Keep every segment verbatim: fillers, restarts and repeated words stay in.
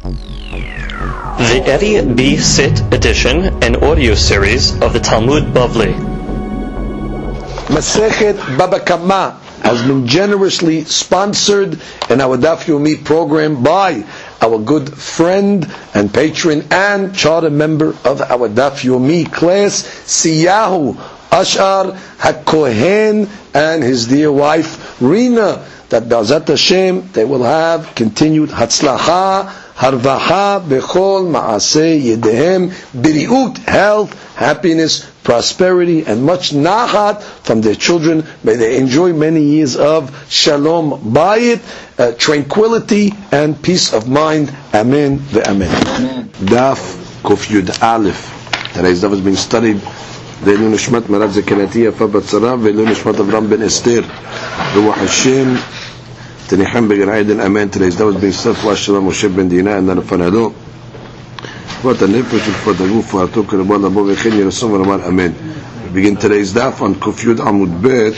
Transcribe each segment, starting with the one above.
The Eddie B. Sit edition and audio series of the Talmud Bavli. Masechet Baba Kama has been generously sponsored in our Daf Yomi program by our good friend and patron and charter member of our Daf Yomi class, Siyahu Ashar HaKohen, and his dear wife Rina, that B'ezrat Hashem they will have continued Hatzlacha, Harvaha, Bechol, Ma'aseh, Yedehem, Biriut, health, happiness, prosperity, and much Nahat from their children. May they enjoy many years of Shalom Bayit, uh, tranquility, and peace of mind. Amen ve'amen. Daf Kuf Yud Aleph. Today's daf is being studied. Ve'elu Nishmat Marav Zekanatiya Fabatzara, Ve'elu Nishmat Avram Ben Esther, Ruach Hashem, Tenicham Began Aiden, Amen. Today's daf is being studied for Shalom Moshe Ben Dina and Nanafanado. What a nefesh for the roof for Atok and Abba Vechin Yerusum and Aman, Amen. We begin today's daf on Kuf Yud Amud Bet,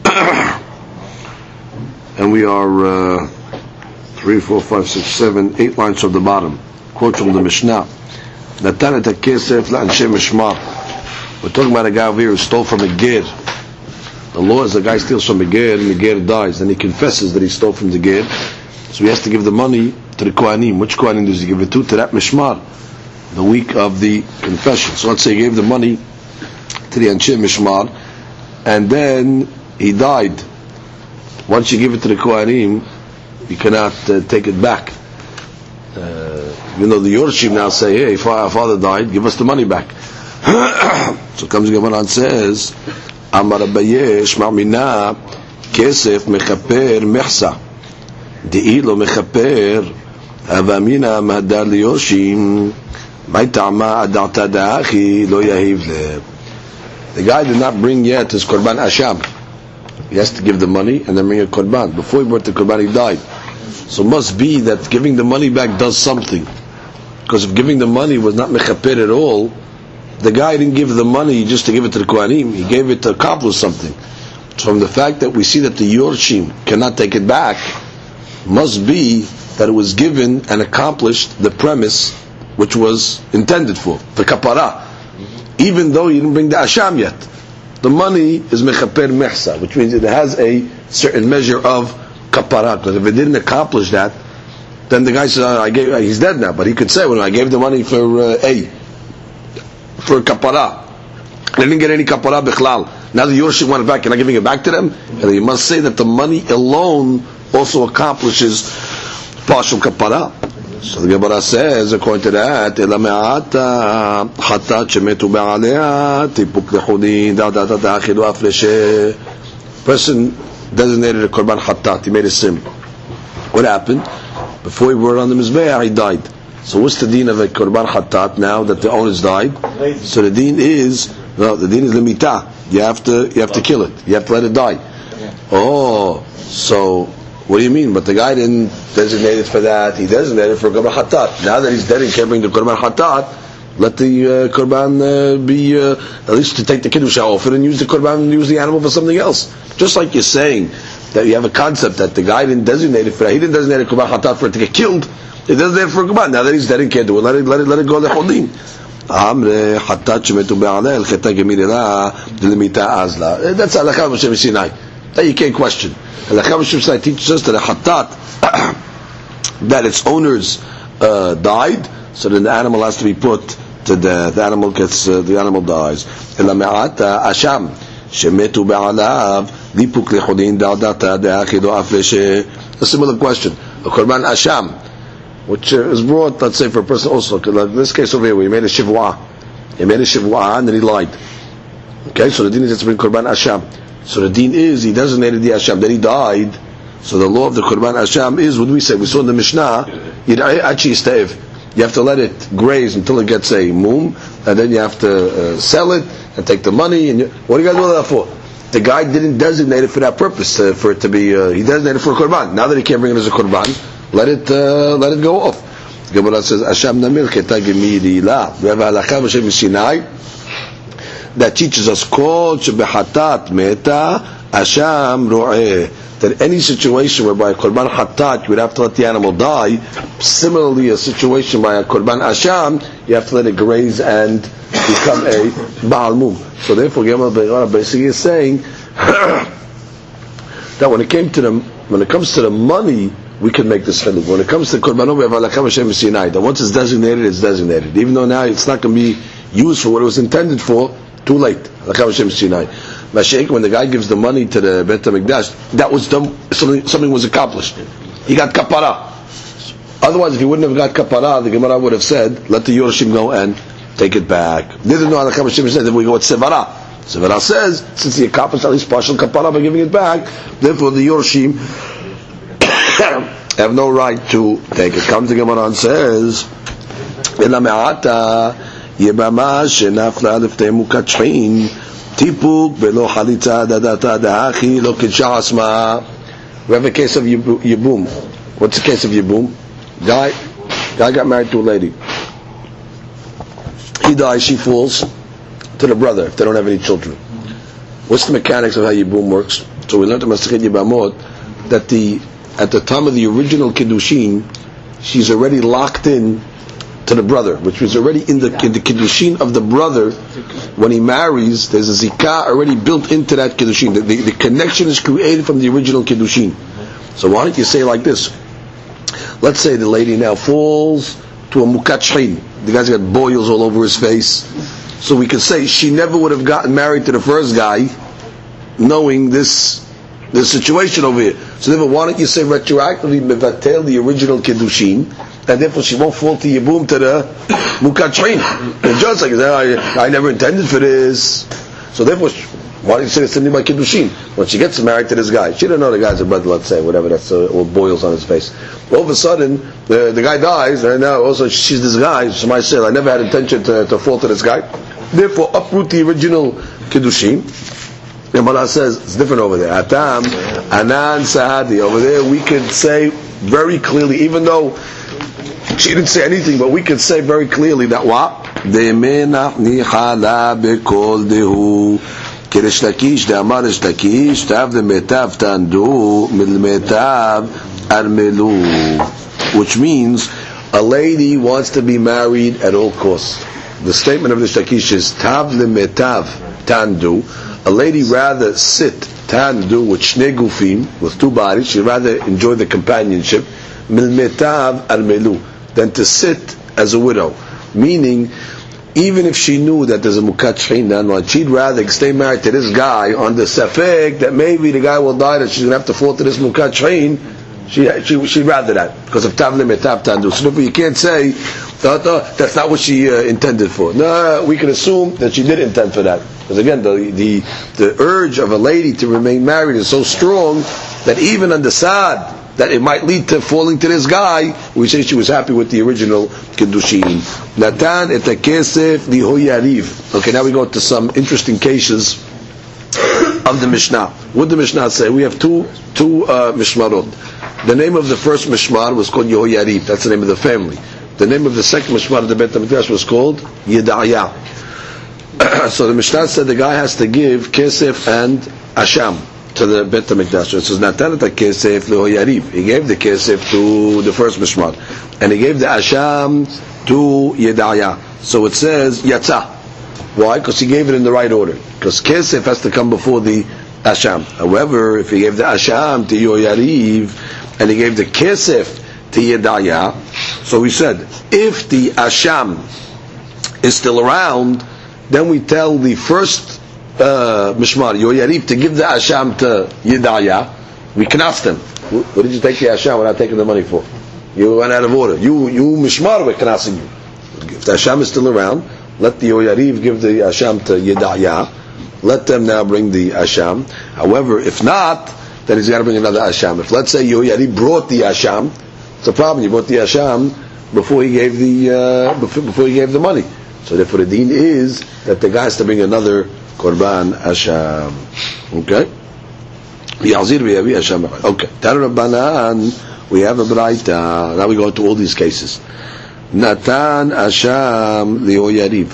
and we are uh, three, four, five, six, seven, eight lines from the bottom. Quote from the Mishnah: Natan et hakesef la'anshe mishmar. We're talking about a guy over here who stole from a ger. The law is the guy steals from a ger and the ger dies, and he confesses that he stole from the ger, so he has to give the money to the Kohanim. Which Kohanim does he give it to? To that mishmar, the week of the confession. So let's say he gave the money to the Anshe Mishmar, and then he died. Once you give it to the Kohanim, you cannot uh, take it back. Uh, even though the Yorshim now say, hey, if our father died, give us the money back. So comes the Gemara and says, Amar Abaye Shma Mina Kesef Mechaper Mechsa De'i lo Mechaper Avamina Mahadar Liyoshim. The guy did not bring yet his Korban Asham. He has to give the money and then bring a Korban. Before he brought the Korban, he died. So it must be that giving the money back does something. Because if giving the money was not mechaper at all, the guy didn't give the money just to give it to the Kohanim. He gave it to accomplish something. So from the fact that we see that the Yorshim cannot take it back, must be that it was given and accomplished the premise which was intended for, the kapara. Even though you didn't bring the asham yet, the money is mechaper mehsa, which means it has a certain measure of kapara. Because if it didn't accomplish that, then the guy says, oh, "I gave." He's dead now, but he could say, "Well, I gave the money for uh, a for kapara. I didn't get any kapara bichlal. Now the Yorshim went back, and I'm giving it back to them." And you must say that the money alone also accomplishes partial kapara. So the Gemara says, according to that, Ela me'ata chatat shemetu be'alea tipuk lechudin da da da da achilu afreshe. Person designated a korban chatat. He made a sin. What happened? Before he brought on the mizbeah, he died. So what's the deen of a korban chatat now that the owners died? So the deen is no, the deen is limita. You have to you have to kill it. You have to let it die. Oh, so. What do you mean? But the guy didn't designate it for that. He designated it for korban hatat. Now that he's dead and can't bring the korban hatat, let the uh, korban uh, be uh, at least to take the kiddush off it and use the korban and use the animal for something else. Just like you're saying that you have a concept that the guy didn't designate it for that. He didn't designate a korban hatat for it to get killed. He designated it for korban. Now that he's dead and can't do it, let it let it let it go lechodim. Amre hatat shemetu be'aleh el cheta gemirela delimita azla. That's halakha Moshe Sinai. That you can't question. And the Chaim teaches us that a hatat, that its owners uh, died, so then the animal has to be put to death. The animal gets, uh, the animal dies. Ela me'ata asham shemetu be'alav lipuk lechudin da'data de'achido afreshe. A similar question. A korban asham, which uh, is brought, let's say, for a person also. Like in this case over here, where he made a shivwa, he made a shivwa and then he lied. Okay, so the din is to bring korban asham. So the deen is, he designated the Asham, then he died. So the law of the Korban Asham is, what do we say? We saw in the Mishnah, you have to let it graze until it gets a mum, and then you have to uh, sell it, and take the money, and you, what do you guys do that for? The guy didn't designate it for that purpose, uh, for it to be, uh, he designated it for a Korban. Now that he can't bring it as a Korban, let it, uh, let it go off. The Gemara says, Asham namir keta gemiri la. We have a halakha Moshe Sinai that teaches us called shebehatat meta asham ro'eh. that any situation whereby a korban hatat, you would have to let the animal die. Similarly, a situation by a korban asham, you have to let it graze and become a baal mum. So therefore, Gemara Be'ara basically is saying that when it came to them, when it comes to the money, we can make this chiluk. When it comes to korbanot, we have halakha b'shem Sinai. That once it's designated, it's designated. Even though now it's not going to be used for what it was intended for, too late. Halakha b'shem Sinai. Mashiach, when the guy gives the money to the Beit HaMikdash, that was done, something, something was accomplished. He got kapara. Otherwise, if he wouldn't have got kapara, the Gemara would have said, let the Yorshim go and take it back. Neither know halakha b'shem Sinai, then we go with Sevara. Sevara says, since he accomplished at least partial kapara by giving it back, therefore the Yorshim have no right to take it. Comes the Gemara and says, "Ela me'ata yebama shenafla leftei mukatrin tipuk belo chalitza dadata dahachi lo kidshah asma." We have a case of yibum. What's the case of yibum? Guy, guy got married to a lady. He dies. She falls to the brother if they don't have any children. What's the mechanics of how yibum works? So we learned in Masechet Yibamot that the at the time of the original Kiddushin, she's already locked in to the brother, which was already in the, in the Kiddushin of the brother. When he marries, there's a Zikah already built into that Kiddushin. The, the, the connection is created from the original Kiddushin. So why don't you say like this? Let's say the lady now falls to a Mukat Shrin. The guy's got boils all over his face. So we could say she never would have gotten married to the first guy knowing this the situation over here. So therefore, why don't you say retroactively mevatel the original kiddushin, and therefore she won't fall to yibum to the mukat shrin. The judge like, I, I never intended for this. So therefore, why don't you say it's only by kiddushin? When she gets married to this guy, she didn't know the guy's a brother, let's say, whatever, that's uh, all boils on his face. All of a sudden, the, the guy dies, and now also she's this guy, so might say, I never had intention to, to fall to this guy. Therefore, uproot the original kiddushin. The Gemara says it's different over there. Atam, Anan, Sahadi. Over there, we could say very clearly, even though she didn't say anything, but we could say very clearly that what? Demenach nihala bekol dehu kirish lakish de'amarish lakish tav demetav tandu milmetav armelu, which means a lady wants to be married at all costs. The statement of the Lakish is tav lemetav tandu. A lady rather sit tandu with shnei gufim, with two bodies. She'd rather enjoy the companionship milmetav armelu than to sit as a widow. Meaning, even if she knew that there's a mukat shrin, she'd rather stay married to this guy on the safek that maybe the guy will die, that she's gonna have to fall to this mukat shrin. She, she, she'd rather that because of tav lemetav tandu. So therefore, you can't say that's not what she uh, intended for. No, we can assume that she did intend for that. Because again, the, the the urge of a lady to remain married is so strong that even on the sad that it might lead to falling to this guy, we say she was happy with the original kiddushin. Natan et kesef lihoyariv. Okay, now we go to some interesting cases of the Mishnah. What did the Mishnah say? We have two two uh, mishmarot. The name of the first mishmar was called Yehoyariv. That's the name of the family. The name of the second mishmar of the Beit HaMikdash was called Yedaya. So the Mishnah said the guy has to give kesef and asham to the Beit HaMikdash. So it says Natan et kesef lihoyariv. He gave the kesef to the first mishmar, and he gave the asham to Yedaya. So it says Yatza. Why? Because he gave it in the right order. Because kesef has to come before the asham. However, if he gave the asham to Yehoyariv and he gave the kesef to Yedaya, so we said if the asham is still around, then we tell the first uh, mishmar Yehoyariv to give the asham to Yedaya. We can ask them, what did you take the asham without taking the money for? You went out of order. You you mishmar, we're asking you. If the asham is still around, let the Yehoyariv give the asham to Yedaya. Let them now bring the asham. However, if not, then he's got to bring another asham. If let's say Yehoyariv brought the asham, it's a problem. He brought the asham before he gave the uh, before, before he gave the money. So therefore, the deen is that the guy has to bring another korban asham. Okay. Yazir v'yavi asham. Okay. Tanu Rabbanan. We have a braita. Now we go into all these cases. Natan asham lihoyariv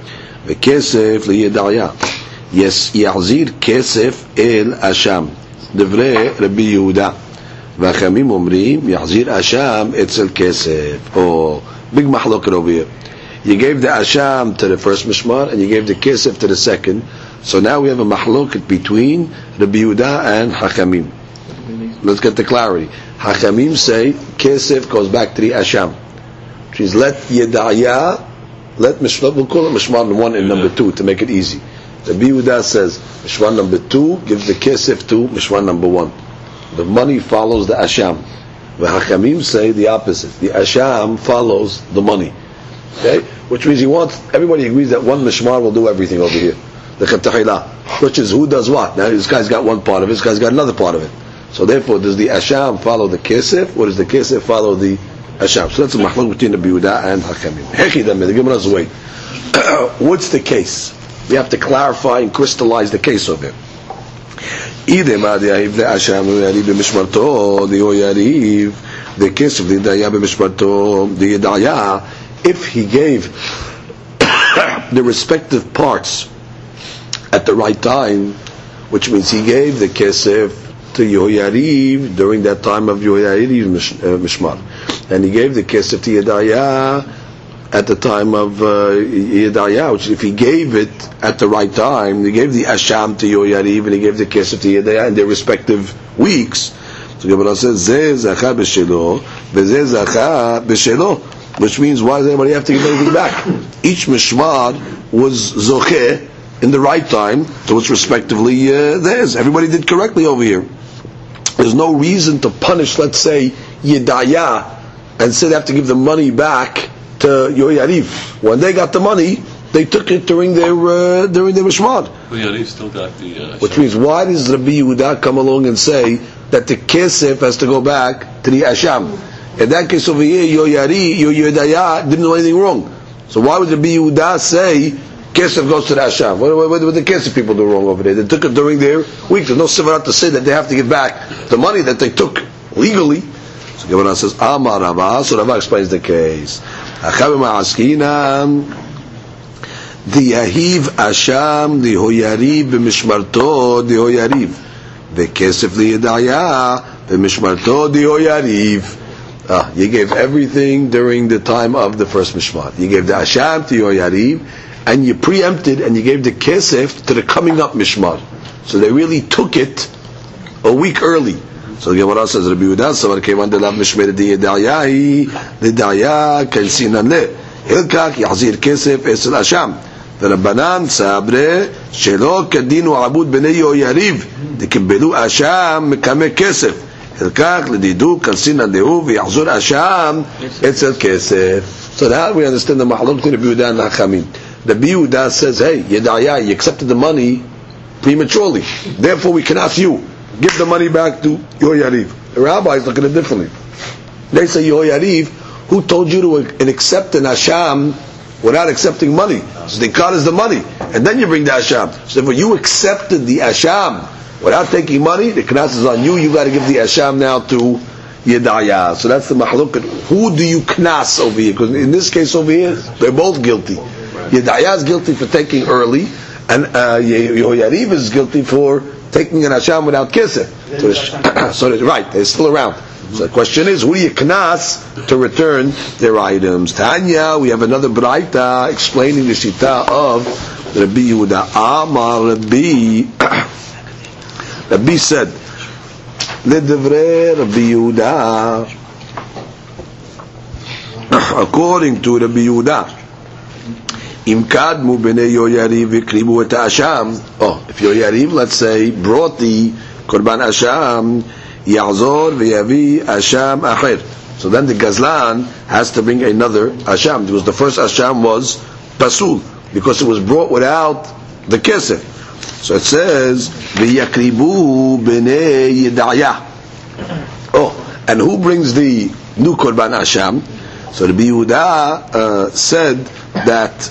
v'kesef liyedaya. Yes, Yazir kesef el asham. דברי רבי יהודה. והחכמים אומרים, יחזיר אשם אצל כסף. Oh, big mahloket over here. You gave the asham to the first mishmar, and you gave the kesef to the second. So now we have a mahloket between Rabbi Yehuda and Hachamim. Let's get the clarity. Hachamim say kesef goes back to the asham. Which is let Yedaya, let mishmar, we'll call it mishmar one and number two to make it easy. Rabbi Yehuda says mishmar number two gives the kesef to mishmar number one. The money follows the asham. The Hachamim say the opposite. The asham follows the money. Okay? Which means he wants, everybody agrees that one mishmar will do everything over here. The Chetahila. Which is who does what? Now this guy's got one part of it, this guy's got another part of it. So therefore, does the asham follow the kesef, or does the kesef follow the asham? So that's a mahluk between the Yehuda and Hachamim. Hechidam, the Gemara's way. What's the case? We have to clarify and crystallize the case of it. Either Ma'adiyahiv the asham Yariv b'mishmarto, the Yariv, the kesef the Yedaya b'mishmarto, the Yedaya, if he gave the respective parts at the right time, which means he gave the kesef to Yehoyariv during that time of Yehoyariv's mishmar, and he gave the kesef to Yedaya at the time of uh, Yedaya, which if he gave it at the right time, he gave the asham to Yehoyariv and he gave the kesef to Yedaya in their respective weeks. So Gemara says, Zeh zacha b'shelo, v'zeh zacha b'shelo, which means why does anybody have to give anything back? Each mishmar was zocheh in the right time, so it's respectively uh, theirs. Everybody did correctly over here. There's no reason to punish, let's say, Yedaya, and say they have to give the money back to Yehoyariv. When they got the money, they took it during their uh, during their mishmar. Yehoyariv still got the. Uh, which means why does Rabbi Yehuda come along and say that the kesef has to go back to the asham? In that case over here, Yehoyariv, Yehoyadaya didn't do anything wrong. So why would Rabbi Yehuda say kesef goes to the asham? What, what, what did the kesef people do wrong over there? They took it during their week. There's no sevarat to say that they have to give back the money that they took legally. So Gemara says, Amar Rava. So Rava explains the case. Achavim ha'askinam the yahiv asham the Yehoyariv b'mishmarto the Yehoyariv the kesef the Yedaya b'mishmarto the Yehoyariv. Ah, you gave everything during the time of the first mishmar. You gave the asham to Yehoyariv, and you preempted and you gave the kesef to the coming up mishmar. So they really took it a week early. So the Gemara says, Rabbi Yehuda, so came under love mishmer the Yedaya, the Yedaya can see none le. Hilkak yahzir kesef esel asham. The Rabbanan sabre shelo kadinu abud bnei Yehoyariv. They kibbelu asham mekame kesef. So now we understand the mahaluk between Rabbi Yehuda and Hachamim. The Rabbi Yehuda says, hey, Yedaya, you accepted the money prematurely. Therefore we can ask you, give the money back to Yehoyariv. The rabbis look at it differently. They say, Yehoyariv, who told you to accept an asham without accepting money? So the card is the money. And then you bring the asham. So therefore you accepted the asham without taking money, the knas is on you. You got to give the asham now to Yedaya. So that's the mahluk. Who do you knas over here? Because in this case over here, they're both guilty. Yedaya is guilty for taking early, and uh, Yehoyariv is guilty for taking an asham without kesef. So, so that's right, they're still around. So the question is, who do you knas to return their items? Tanya, we have another braita explaining the shita of Rabbi Yehuda. Amar Rabbi. Rabbi said, "Ledevre Rabbi Yehuda." According to Rabbi Yehuda, Im kadmu bnei Yehoyariv v'kribu et ha'asham. Oh, if Yehoyariv, let's say, brought the korban asham, yachzor v'yavi asham acher. So then the gazlan has to bring another asham, because the first asham was pasul, because it was brought without the kesef. So it says, "V'yakribu b'nei Yedaya." Oh, and who brings the new korban asham? So Rabbi Yehuda uh, said that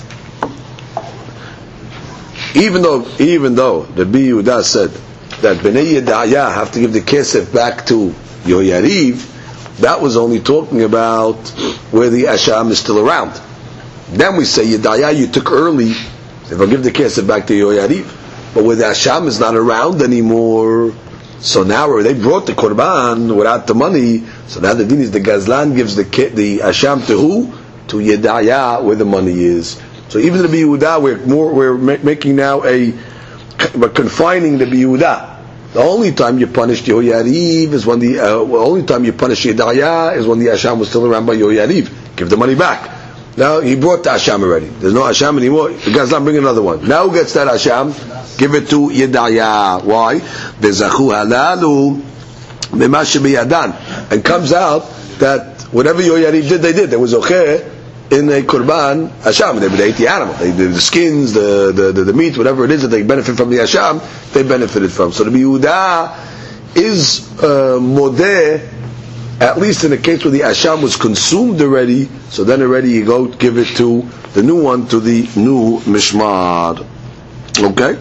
even though even though Rabbi Yehuda said that b'nei Yedaya have to give the kesef back to Yehoyariv, that was only talking about where the asham is still around. Then we say Yedaya you took early, if I give the kesef back to Yehoyariv. But where the asham is not around anymore, So now they brought the Korban without the money, so now the din is the Gazlan gives the the Asham to who? To Yedaya, where the money is. So even the Yehuda, we're more we're making now a we're confining the Yehuda. The only time you punish Yehoyariv is when the uh, only time you punish Yedaya is when the Asham was still around by Yehoyariv. Give the money back. Now he brought the Asham already. There's no Asham anymore. The guy's not bringing another one. Now who gets that Asham? Give it to Yedaya. Why? Bezachu halalu b'mashe biyadan. And comes out that whatever Yehoyariv did, they did. There was okay in a Kurban Asham. They, they ate the animal. They did the skins, the, the, the, the meat, whatever it is that they benefit from the Asham, they benefited from. So the Yehuda is uh, modeh, at least in the case where the Asham was consumed already, so then already you go give it to the new one, to the new Mishmar. Okay?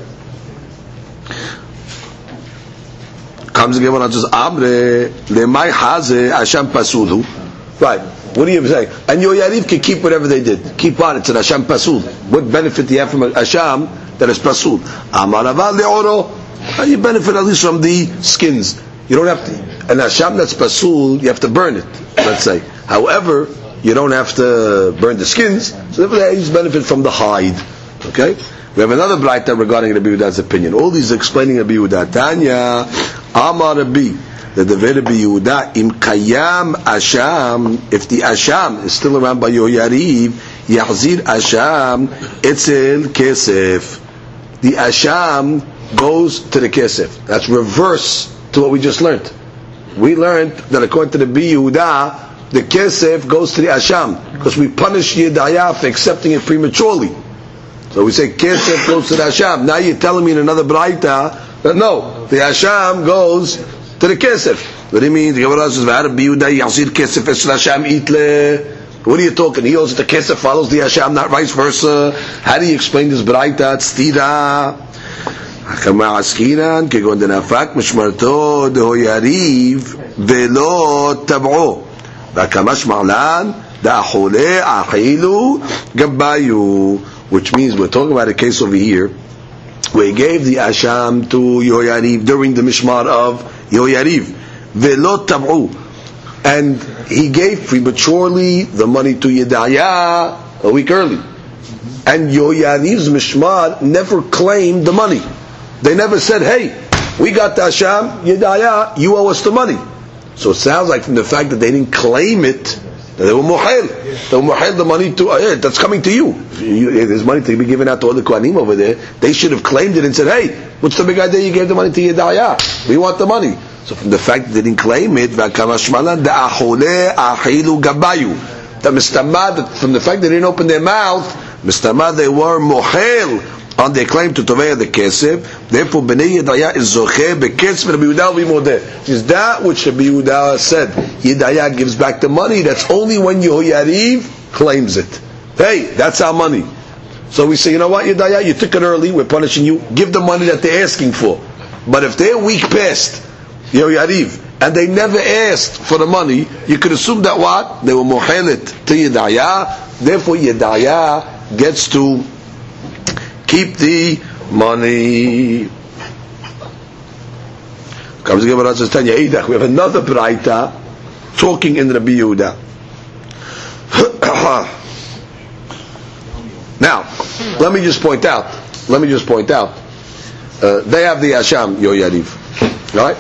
Comes again when I just Amre, Lemay Haze, Asham Pasulu. Right. What are you saying? And Yehoyariv can keep whatever they did. Keep on. It's an Asham Pasul. What benefit do you have from an Asham that is Pasul? Amaraval le'oro. You benefit at least from the skins. You don't have to. An Asham that's Pasul, you have to burn it, let's say. However, you don't have to burn the skins, so therefore you just benefit from the hide. Okay? We have another Braita regarding Rabbi Yehuda's opinion. All these explaining Rabbi Yehuda. Tanya, Amar Rabbi. The Dever Rabbi Yehuda, Im Kayam Asham, if the Asham is still around by Yehoyariv, Yahzir Asham, Etzel Kesef. The Asham goes to the Kesef. That's reverse to what we just learned. We learned that according to the Rabbi Yehuda, the Kesef goes to the Asham, because we punish Yedaya for accepting it prematurely. So we say Kesef goes to the Asham. Now you're telling me in another Braita that no, the Asham goes to the Kesef. What do you mean? The Gemara says, what are you talking? He holds that the Kesef follows the Asham, not vice versa. How do you explain this Braita? Tztira. Hakama askinan, kegon denafak mishmarto dehoyariv velo tab'o. Vakamash ma'lan da'achole ahilu gabayu. Which means we're talking about a case over here where he gave the Asham to Yehoyariv during the Mishmar of Yehoyariv, velo tab'u, and he gave prematurely the money to Yedaya a week early, and Yehoyariv's Mishmar never claimed the money. They never said, "Hey, we got the Asham, Yedaya, you owe us the money." So it sounds like from the fact that they didn't claim it, that they were muhel. They were muhel the money to, uh, that's coming to you. you. There's money to be given out to all the Kohanim over there. They should have claimed it and said, "Hey, what's the big idea you gave the money to Yedaya? We want the money." So from the fact that they didn't claim it, that mistamad, from the fact that they didn't open their mouth, mistamad, they were muhel on their claim to Tovei the Kesef. Therefore, Bnei Yedaya is zocheh bekesef, Rabbi Yehuda will be modeh. Is that which Rabbi Yehuda said? Yedaya gives back the money. That's only when Yehoyariv claims it. Hey, that's our money. So we say, you know what, Yedaya, you took it early. We're punishing you. Give the money that they're asking for. But if they're week past Yehoyariv and they never asked for the money, you could assume that what they were mohelet to Yedaya. Therefore, Yedaya gets to keep the money. Comes again, says Tanya Eidah. We have another Braita talking in Rabbi Yehuda. Now, let me just point out. Let me just point out. Uh, they have the Asham Yehoyariv, right?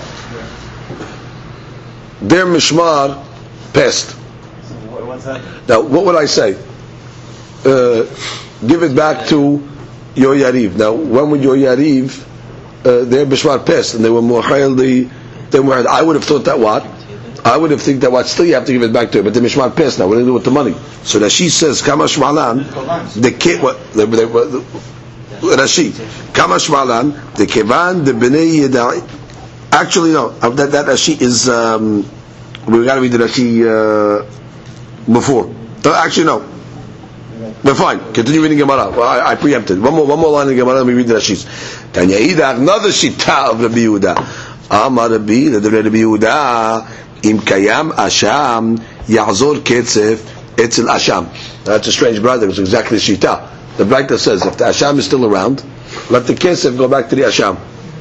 Their Mishmar passed. What's that? Now, what would I say? Uh, give it back to Yehoyariv. Now, when would Yehoyariv, uh, their Mishmar passed, and they were muhayil the, they were, I would have thought that what? I would have think that what? Still you have to give it back to her, but the Mishmar passed now. What do they do with the money? So that she says, Kamash Malan, the kid, what, the, the, the, Rashi, Kamash Malan, the Kevan, the Bnei Yedai. Actually, no, that, that Rashi is, um, we got to read the Rashi, uh, before. Uh, actually, no. But fine, continue reading Gemara. Well, I, I preempted. One more, one more line in Gemara, let me read the Rashis. Tanya Ida, another shita of Rabbi Yehuda. Amar Rabbi, the Rabbi Yehuda, Im Kayam Asham, Yahzor Ketzef, Etzel Asham. That's a strange brother, it's exactly shita. The Braita says, if the Asham is still around, let the Kesef go back to the Asham.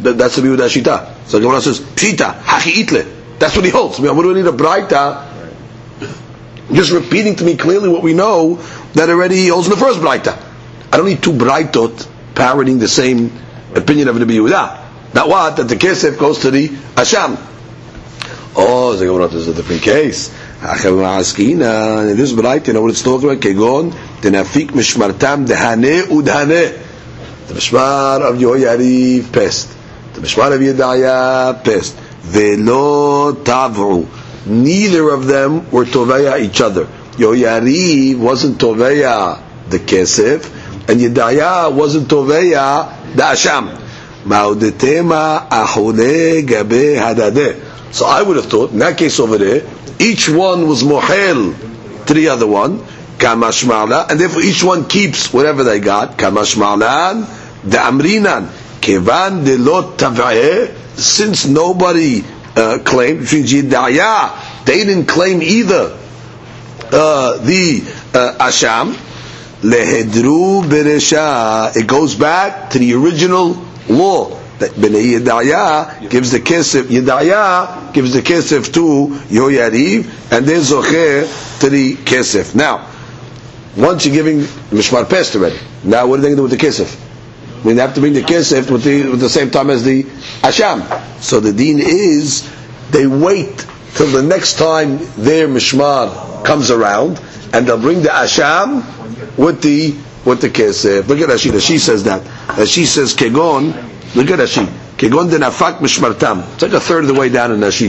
That, that's the Yehuda Shita. So the Gemara says, Pshita, hachi itle. That's what he holds. I mean, what do we need a Braita? Just repeating to me clearly what we know that already he holds in the first Braita. I don't need two Braitot parroting the same opinion of the Yehuda. That what? That the Kesef goes to the Asham. Oh, the Gemara is a different case. In this Braita, you know what it's talking about? Kegon, tenafik mishmartam dehane udhane. The mishmar of Yehoyariv pest. The mishmar of Yedaya pest. Velo tavru. Neither of them were toveya each other. Yehoyariv wasn't toveya the kesef, and Yedaya wasn't toveya the asham. Ma'udetema ahule gabe hadadeh. So I would have thought, in that case over there, each one was mohel to the other one, kamashma'lan, and therefore each one keeps whatever they got, kamashma'lan, the amrinan, kevan de lot tav'eh, since nobody uh, claimed, between Yedaya, they didn't claim either uh, the uh, asham, lehedru beresha, it goes back to the original law, that Bnei Yedaya gives the kesef, Yedaya gives the kesef to Yehoyariv, and then Zocher to the kesef. Now, once you're giving Mishmar Pest already, now what are they going to do with the kesef? I mean, they have to bring the kesef with the, with the same time as the Asham. So the deen is, they wait till the next time their Mishmar comes around, and they'll bring the Asham with the with the kesef. Look at Rashi, she says that. She says, Kegon, look at Rashi. Kegon de nafak mishmartam. It's like a third of the way down in Rashi.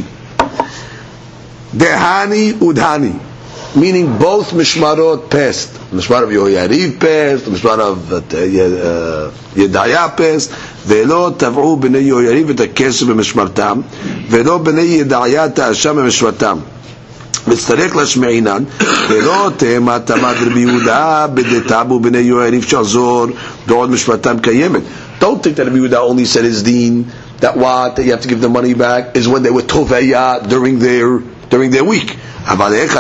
Dehani udhani. Meaning both mishmarot passed. Mishmar of Yehoyariv passed, mishmar of Yedaya passed. Velo tav'u b'nei Yehoyariv et hakesef b'mishmartam. Velo b'nei Yedaya ta'asham b'mishmartam. מצטרך לשמעינן ולא תמה תמד רבי יהודה בדתבו בני יוהריב שעזור בעוד משפטם קיימת. Don't think that Rabbi Yehuda only said his deen that what that you have to give the money back is when they were toveya during their during their week. But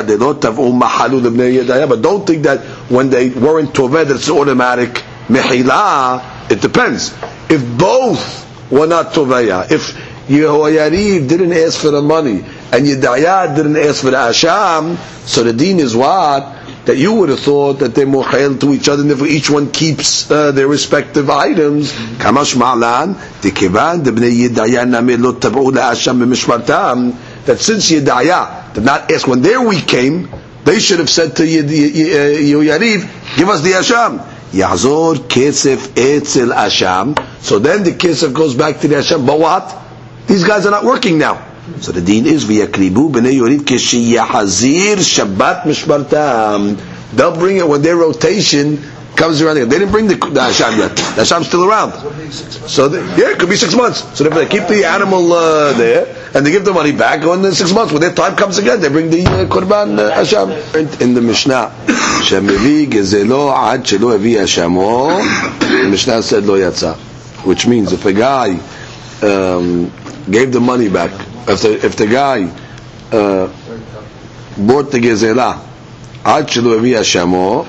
don't think that when they weren't toveya that it's automatic mehila. It depends. If both were not toveya, if Yehoyariv didn't ask for the money and Yedaya didn't ask for the asham, so the deen is what? That you would have thought that they're mohel to each other, and if each one keeps uh, their respective items. Kamash ma'lan, dekevan, debnei Yedaya namir lo tabu la'asham b'mishmartam, that since Yedaya did not ask when their week came, they should have said to Yehoyariv, give us the asham. Yahzor kesef etzel asham. So then the kesef goes back to the asham, but what? These guys are not working now. So the deen is v'yakribu b'nei Yehoyariv k'sheyahazir Shabbat mishmartam. They'll bring it when their rotation comes around. They didn't bring the, the Hasham yet. The Hasham's still around. So they, yeah, it could be six months. So if they keep the animal uh, there and they give the money back, on the six months when their time comes again, they bring the uh, Korban uh, Hasham. In the Mishnah, Shemevi gezelo ad shelo evi Hashamo. The Mishnah said lo yatsa, which means if a guy um, gave the money back, if the, if the guy uh, bought the gezela ad shelo evi Hashamo,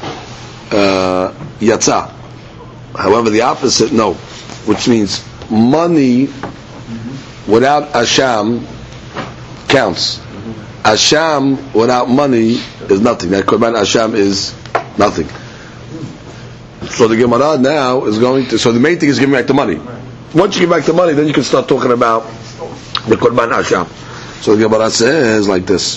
uh, yatsa. However, the opposite, no, which means money without asham counts. Asham without money is nothing. That korban asham is nothing. So the Gemara now is going to. So the main thing is giving back the money. Once you give back the money, then you can start talking about the korban asham. So the Gemara says like this.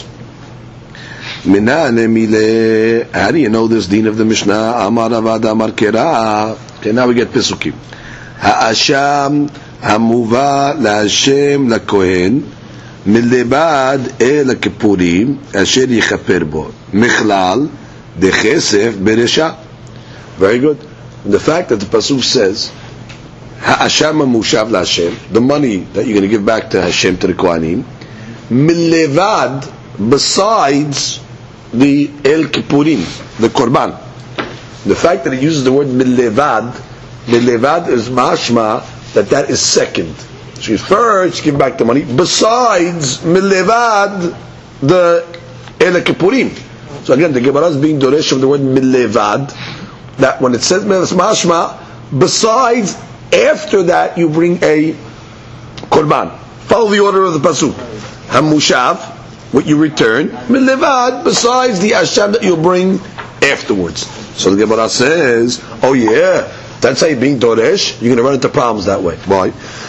Minane mile. How do you know this deen of the Mishnah? Amar Avada Amar Kera. Okay, now we get Pesukim. Ha'asham hamuva la'Hashem la'kohen milebad el ha'kipurim asher yichaper bo michlal dechesef beresha. Very good. And the fact that the pasuk says ha'asham hamushav la'Hashem, the money that you're going to give back to Hashem, to the Kohanim, milevad, besides the El Kippurim, the Korban. The fact that it uses the word milevad, milevad is mashma, that that is second. So first give back the money, besides milevad, the El Kippurim. So again, the Gemara is being doresh of the word milevad, that when it says mashma, besides after that you bring a korban. Follow the order of the pasuk. Hamushav, what you return, milevad, besides the asham that you bring afterwards. So the Gemara says, oh yeah, that's how you're being doresh, you're going to run into problems that way. Why?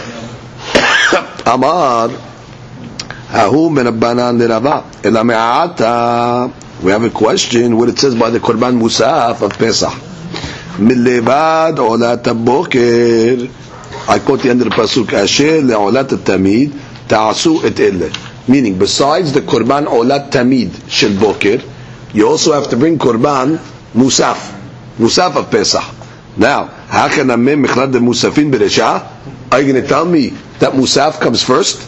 Amar, hahu min abanan lirava, ela me'ata. We have a question where it says by the korban musaf of Pesach. Milevad olat haboker. I quote the end of the pasuk, asher le'olat tamid ta'asu et elle. Meaning, besides the korban olat tamid shel boker, you also have to bring korban musaf, musaf of Pesach. Now, how can I make mechlad the musafin beresha? Are you going to tell me that musaf comes first?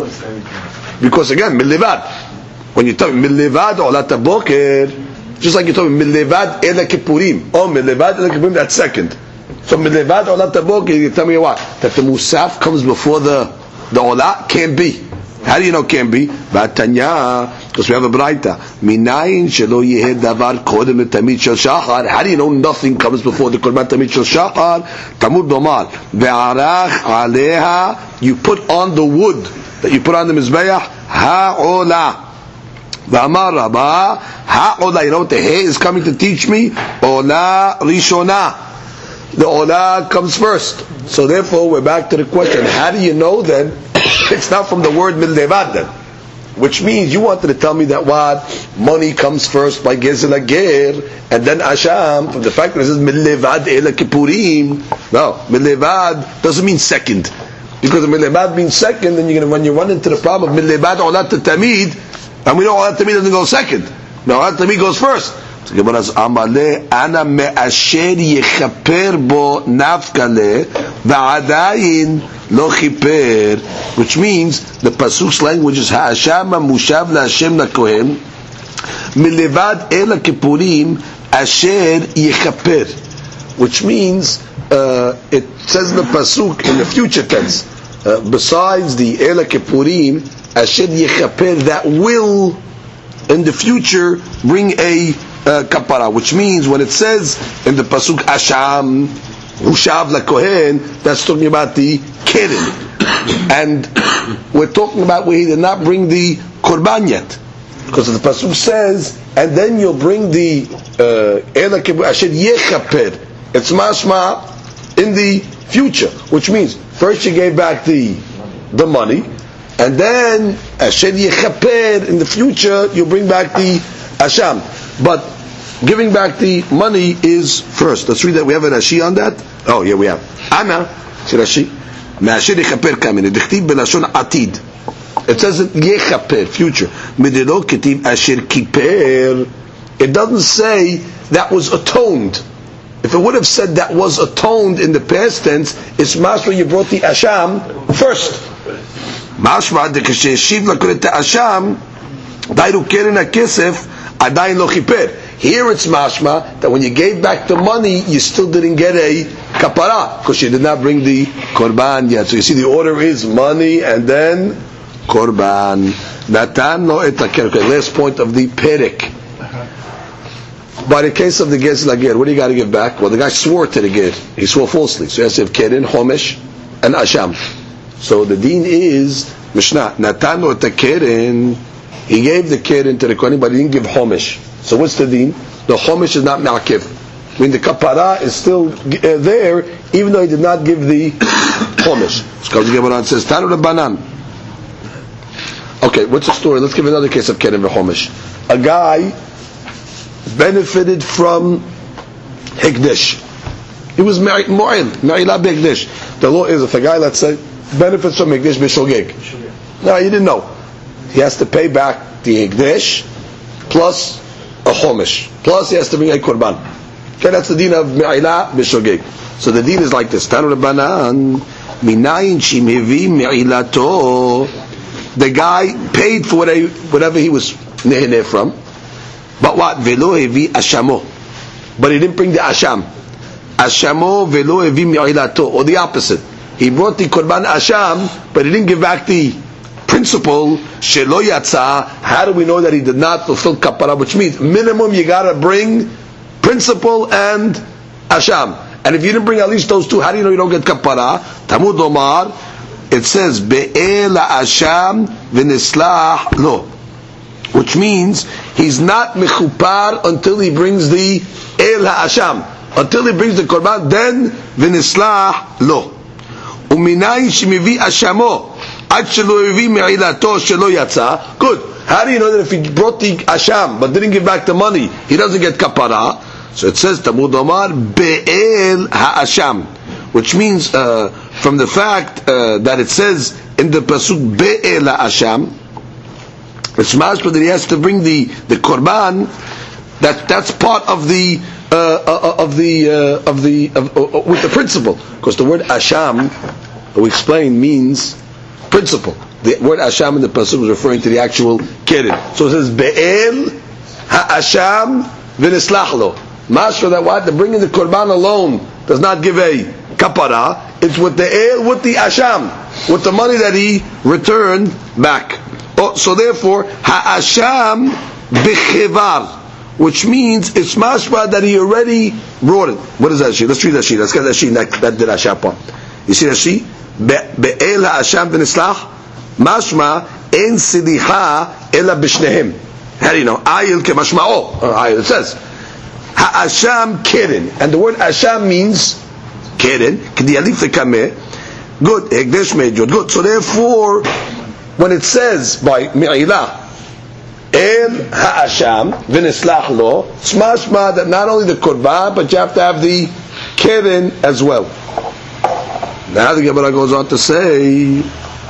Because again, milevad. When you tell me milevad olat haboker, just like you told me milevad ela kippurim, or milevad ela kippurim, that's second. So milevad olat haboker, you tell me what? That the musaf comes before the the olah? Can't be. How do you know can't be? Batanya, because we have a braita. Minayin shelo yeh davar kodem letamid shel shachar. How do you know nothing comes before the korban tamid shel shachar? Tamud domar ve'arach aleha. You put on the wood that you put on the mizbeach ha'olah. V'amar Rabba ha'olah. You know what the hay is coming to teach me? Olah rishona. The olah comes first. So therefore, we're back to the question: how do you know then? It's not from the word milevad then, which means you wanted to tell me that what money comes first by gezel ager and then asham. From the fact that it says milevad ela kippurim, no, milevad doesn't mean second, because if milevad means second, then you're gonna when you run into the problem of milevad olat tamid, and we know olat tamid doesn't go second. No, olat tamid goes first. So Gemara says, "Amale ana me'asher yechaper bo nafkale va'adayin lo chiper," which means the pasuk's language is ha'asham mushav la'ashem lakohen milevad ela kippurim asher yechaper, which means uh, it says in the pasuk in the future tense, uh, besides the ela kippurim asher yechaper, that will in the future bring a Uh, kapara, which means when it says in the pasuk asham hushav lakohen, that's talking about the keren, and we're talking about where he did not bring the korban yet, because the pasuk says, and then you'll bring the ela uh, asher yechaper. It's mashma in the future, which means first you gave back the the money, and then asher yechaper in the future you bring back the asham. But giving back the money is first. Let's read that. We have a Rashi on that. Oh, yeah, we have. Ana, Rashi. Me'asher yechaper kamin. Dichtiv belashon atid. It says yechaper, future. Midelo ketiv asher kiper. It doesn't say that was atoned. If it would have said that was atoned in the past tense, it's mashma you brought the asham first. Mashma de kasher shiv lakulet asham dairu keren hakesef. Here it's mashma that when you gave back the money, you still didn't get a kapara because you did not bring the korban yet. So you see, the order is money and then korban. Natan lo etaker. Okay, last point of the perek. By the case of the gezel ager, what do you got to give back? Well, the guy swore to the ger. He swore falsely. So he has to have keren, homesh, and asham. So the deen is mishnah. Natan lo etaker. He gave the keren to the kohen, but he didn't give homesh. So what's the deen? The homesh is not ma'akev. I mean, the kapara is still uh, there, even though he did not give the homesh. So the Gemara and says, Tanu Rabbanan. Okay, what's the story? Let's give another case of keren and homesh. A guy benefited from hekdesh. He was married, mu'il, ma'ilah b'hekdesh. The law is, if a guy, let's say, benefits from hekdesh b'shogeg. No, you didn't know. He has to pay back the hekdesh plus a homesh, plus he has to bring a korban. Okay, that's the deen of me'ilah b'shogeg. So the deen is like this: Tanu Rabbanan minayin shimhevi me'ilato. The guy paid for whatever he was neheneh from, but what? Velo hevi ashamo, but he didn't bring the asham. Ashamo velo hevi me'ilato, or the opposite. He brought the korban asham, but he didn't give back the principle shelo yatsa. How do we know that he did not fulfill kapara? Which means minimum you gotta bring principle and asham, And if you didn't bring at least those two, how do you know you don't get kapara? Tamud Omar, it says be'el ha'asham v'nislah lo, which means he's not mechupar until he brings the el ha'asham, until he brings the korban, then v'nislah lo. Uminay shemivi ashamo ad shelo yavi me'ilato shelo yatsa. Good. How do you know that if he brought the asham but didn't give back the money, he doesn't get kapara? So it says Tamud Omar be'el ha'asham, which means uh, from the fact uh, that it says in the pasuk be'el ha'asham, it's mashma that he has to bring the the korban. That that's part of the uh, uh, of the uh, of the of, uh, with the principle, because the word asham, we explained, means principle. The word asham in the pasuk was referring to the actual keren. So it says be'el ha'asham v'nislah lo. Mashma that what? The bringing the korban alone does not give a kapara. It's with the el, with the asham, with the money that he returned back. Oh, so therefore, ha'asham b'chevar, which means it's mashma that he already brought it. What is that sheet? Let's read that sheet. Let's get that sheet. That, that did asham part. You see that sheet? Be'el ha'asham v'nislah, mashma en sidiha ela b'shnehem. How do you know? Ayil kemashma'o. Ayil, it says ha'asham keren, and the word asham means keren. K'di alif lekameh. Good. Hekdesh me'jod. Good. So therefore, when it says by me'ilah el ha'asham v'nislah lo, it's mashma that not only the korban, but you have to have the keren as well. Now the Gemara goes on to say,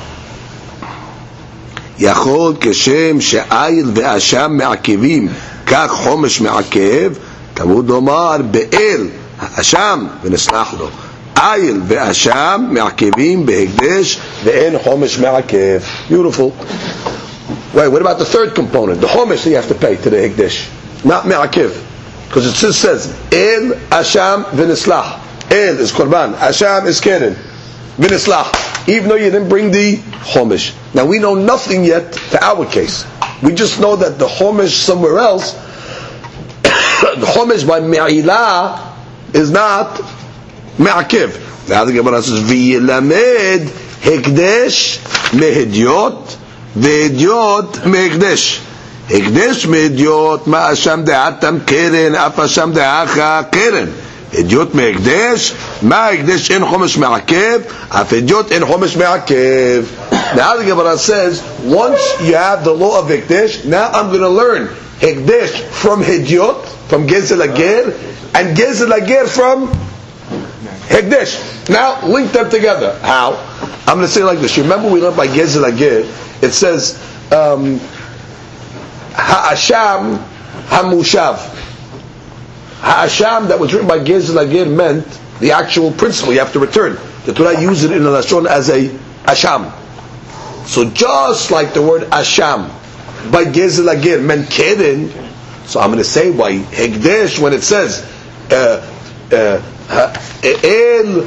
Yachol keshem she'ayil ve'asham me'akevim kach chomesh me'akev, Tamud Omar be'el ha'asham v'nislah lo. Ayil ve'asham me'akevim behekdesh ve'en chomesh me'akev. Beautiful. Wait, what about the third component? The chomesh that you have to pay to the hekdesh, not me'akev, because it just says el asham v'nislah. El is korban, asham is keren, v'nislah. Even though you didn't bring the chomesh. Now we know nothing yet to our case. We just know that the chomesh somewhere else, the chomesh by me'ilah is not me'akev. Now the Gemara says, v'yilamed hekdesh me'hedyot ve'hedyot me'hekdesh. Hekdesh me'hedyot ma'asham de'atam keren af asham de'acha keren. Hedyot me'hekdesh ma'hekdesh en chomesh me'akev af hedyot en chomesh me'akev. Now the Gemara says, once you have the law of hekdesh, now I'm going to learn hekdesh from hedyot, from gezel ager, and gezel ager from hekdesh. Now link them together. How? I'm going to say it like this. You remember we learned by gezel ager, it says um, ha'asham hamushav. Ha'asham that was written by gezel ager meant the actual principle you have to return. The Torah used it in the Lashon as a asham. So just like the word asham by gezel ager meant keren, so I'm going to say why hekdesh, when it says uh, uh, el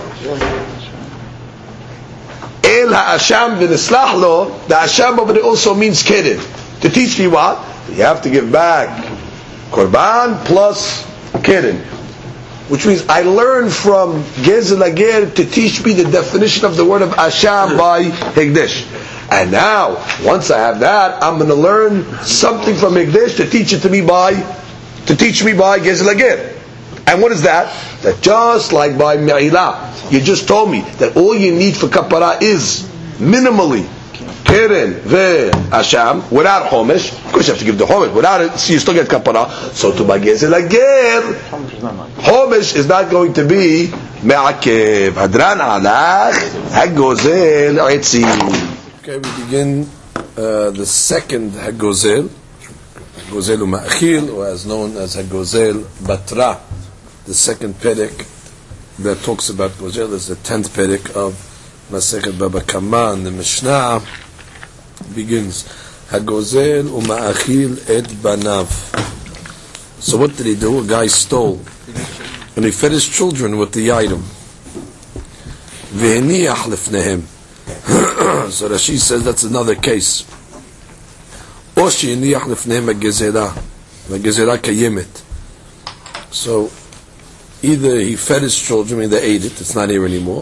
el ha'asham v'nislah lo, the asham over there also means keren. To teach me what? You have to give back korban plus keren, which means I learned from gezel ager to teach me the definition of the word of asham by hekdesh. And now, once I have that, I'm going to learn something from hekdesh to teach it to me by, to teach me by gezel ager. And what is that? That just like by me'ilah, you just told me that all you need for kapara is minimally keren ve'asham without chomesh. Of course, you have to give the chomesh. Without it, so you still get kapara. So to by gezel ager, chomesh is not going to be me'akev. Hadran alach hagozel etzi. Okay, we begin uh, the second hagozel, hagozel u'ma'achil, or as known as hagozel batra. The second perek that talks about gozel is the tenth perek of Masechet Baba Kama, and the Mishnah begins hagozel u'ma'achil et banav. So what did he do? A guy stole, and he fed his children with the item. Ve'heniach lefnehem. So Rashi says that's another case. Or she'heniach lefnehem ha'gezerah, ha'gezerah kayemet. So either he fed his children, I mean they ate it, it's not here anymore,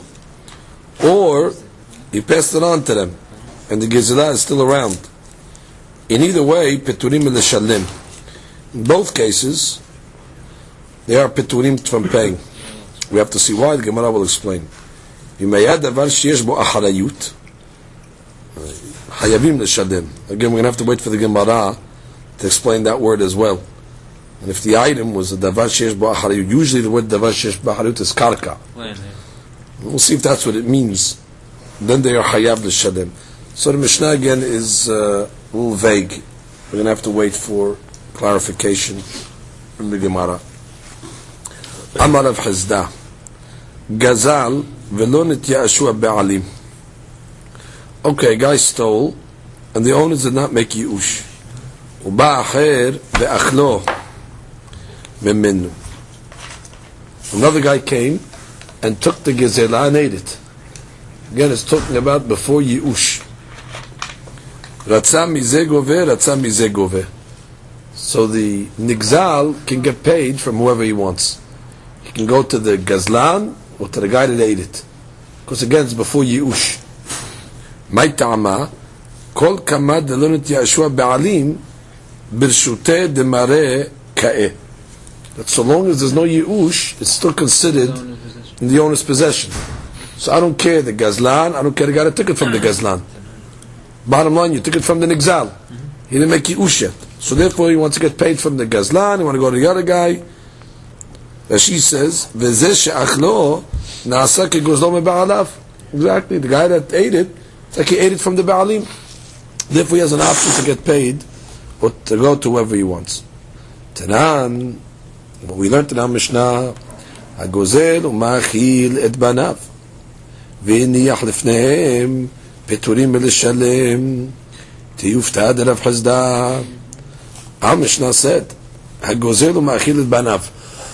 or he passed it on to them, and the Gezelah is still around. In either way, Peturim l'shalem. In both cases, they are Peturim from paying. We have to see why, the Gemara will explain. V'mayad davar sheyesh bo acharayut, hayavim l'shalem. Again, we're going to have to wait for the Gemara to explain that word as well. And if the item was a davar sheyesh bo acharayut, usually the word davar sheyesh bo acharayut is karka. We'll see if that's what it means. Then they are hayav l'shalem. So the Mishnah again is uh, a little vague. We're going to have to wait for clarification from the Gemara. Amar Rav Hizda, Gazal velo nitya'ashu ba'alim. Okay, a guy stole, and the owners did not make yi'ush. Uba acher ve'achlo memenu. Another guy came and took the Gezelah and ate it. Again, it's talking about before yi'ush. Ratzah mizeh goveh, ratzah mizeh goveh. So the nigzal can get paid from whoever he wants. He can go to the gazlan or to the guy that ate it, because again it's before yi'ush. My ta'ama kol kamad delonit yashua ba'alim birshuteh demare ka'eh. That so long as there's no yi'ush, it's still considered in the owner's possession. So I don't care the gazlan, I don't care the guy that took it from the gazlan. Bottom line, you took it from the nigzal. He didn't make yi'ush yet. So therefore he wants to get paid from the gazlan, he wants to go to the other guy. Rashi says, V'zeh she'achlo na'asa kegozlo me'ba'alav. Exactly, the guy that ate it, it's like he ate it from the ba'alim. Therefore he has an option to get paid, or to go to whoever he wants. Tanan, what we learned in our Mishnah, Hagozel u'ma'achil et banav. V'niyach lefnehem peturim l'shalem. Tiyufta de Rav Hizda. Our Mishnah said, Hagozel u'ma'achil et banav.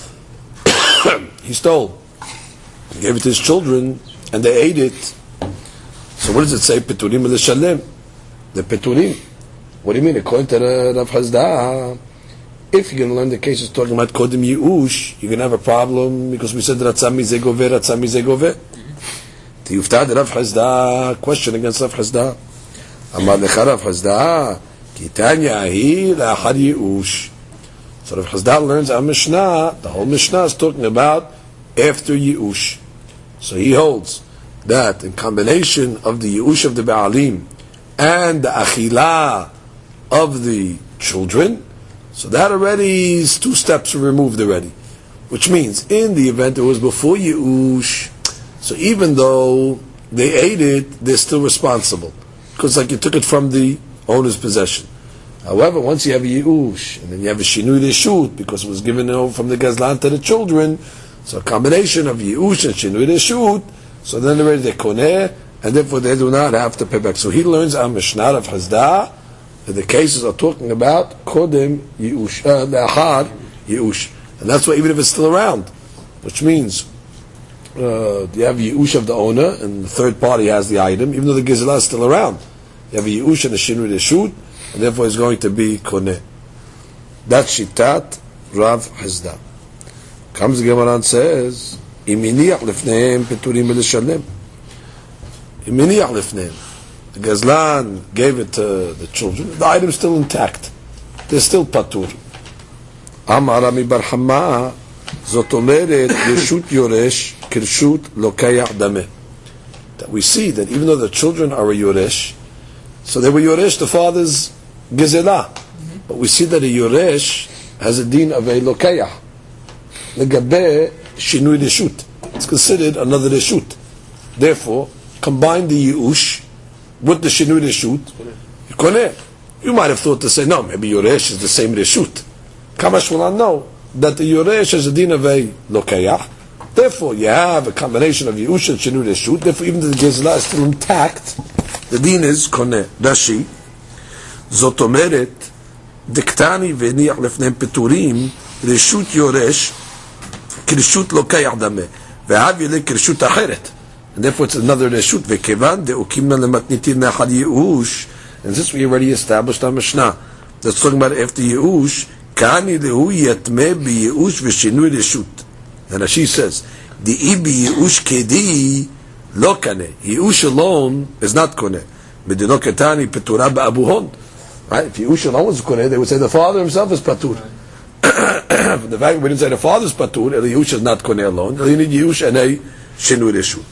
He stole. He gave it to his children, and they ate it. So what does it say? Peturim l'shalem. The peturim. What do you mean? According to Rav Hizda, if you're going to learn the cases talking about kodim yi'ush, you're going to have a problem, because we said ratzah mizeh goveh, ratzah mizeh goveh. Tiyuftad Rav Hizda, question against Rav Hizda. Amar lecha Rav Hizda, ki tanya hi la'achar yi'ush. So Rav Hizda learns our Mishnah, the whole Mishnah is talking about after yi'ush. So he holds that in combination of the yi'ush of the ba'alim and the achilah of the children, so that already is two steps removed already. Which means, in the event it was before yi'ush, so even though they ate it, they're still responsible. Because like you took it from the owner's possession. However, once you have a yi'ush, and then you have a shinui reshut, because it was given over from the gazlan to the children, so a combination of yi'ush and shinui reshut, so then already they're koneh, and therefore they do not have to pay back. So he learns our Mishnah of Hizda, that the cases are talking about kodem yi'ush, uh, la'achar yi'ush. And that's why even if it's still around, which means uh, you have yi'ush of the owner, and the third party has the item, even though the gezelah is still around. You have a yi'ush and a shinui reshut, and therefore it's going to be koneh. That's shitat Rav Hizda. Comes the Gemara and says, Iminiach lefnehem peturim l'shalem. Iminiach lefnehem. The gazlan gave it to the children. The item is still intact. They're still patur. Amar Rami bar Hama, zot omeret reshut yoresh kirshut lokayach dameh. That we see that even though the children are a yoresh, so they were yoresh, the father's gezelah. Mm-hmm. But we see that a yoresh has a din of a lokayah. Legabe shinui reshut. It's considered another reshut. Therefore, combine the yi'ush with the shinui reshut, koneh. You might have thought to say, no, maybe yoresh is the same reshut. Kamash will not know that the yoresh has a din of a lokayah. Therefore, you have a combination of yi'ush and shinui reshut. Therefore, even though the gezelah is still intact, the din is koneh. Rashi, zot omeret diktani v'niach lefnehem peturim reshut yoresh kirshut lokayach dameh ve'av yeleh kirshut acheret. And therefore it's another reshut. Ve'kevan de'ukimna lematnitin me'achar yi'ush. And this we already established on Mishnah. That's talking about after yi'ush. Kani lehu yatmeh b'yi'ush v'shinui reshut. Then Rashi says, the ibi yush kedi lo kane. Yush alone is not koneh. Medino ketani petura ba'abuhon. Right? If yush alone was koneh, they would say the father himself is patur. The fact we didn't say the father is patur, the yush is not koneh alone. You need yush and a shinui reshut.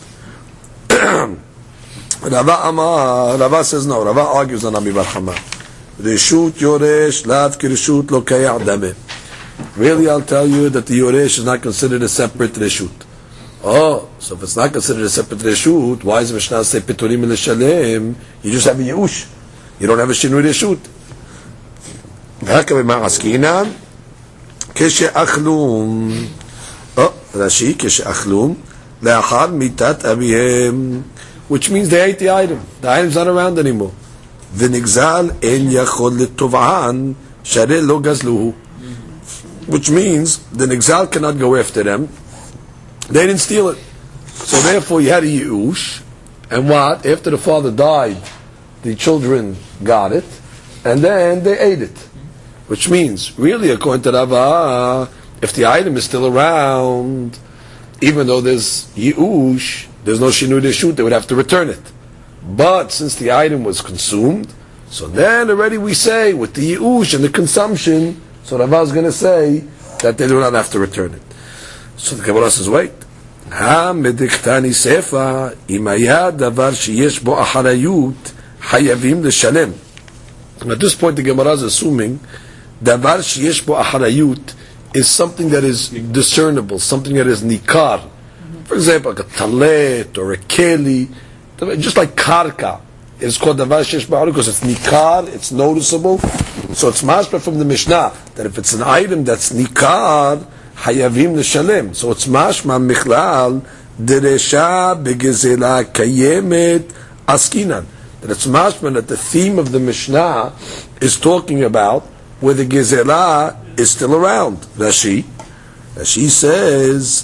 Rava Amar, Rava says no. Rava argues on Ami Bar Chama. Reshut yoresh lav kireshut lokayah dameh. Really, I'll tell you that the yoresh is not considered a separate reshut. Oh, so if it's not considered a separate reshut, why does Mishnah say peturim l'shalem? You just have a yush. You don't have a shinui reshut. V'hakav ma'askinan keshe'achlum. Oh, Rashi keshe'achlum le'achar mitat avihem. Which means they ate the item. The item's not around anymore. V'nigzal en yachol l'tov'an shareh lo gazluhu. Which means the nigzal cannot go after them. They didn't steal it. So therefore you had a yush. And what? After the father died, the children got it. And then they ate it. Which means, really according to Rava, if the item is still around, even though there's yush, there's no shinui reshut, they would have to return it. But since the item was consumed, so then already we say with the yush and the consumption, so Rava is going to say that they do not have to return it. So the Gemara says, wait. Ha mediktani sefa imaya davar sheyesh bo acharayut hayavim l'shalem. At this point, the Gemara is assuming davar sheyesh bo acharayut is something that is discernible, something that is nikar. For example, like a talet or a keli, just like karka. It's called davar sheyesh bo acharayut because it's nikar, it's noticeable. So it's mashma from the Mishnah that if it's an item that's nikar, hayavim l'shalem. So it's mashma michlal deresha begezela kayemet askinan. That it's mashma that the theme of the Mishnah is talking about where the gezela is still around. Rashi, Rashi says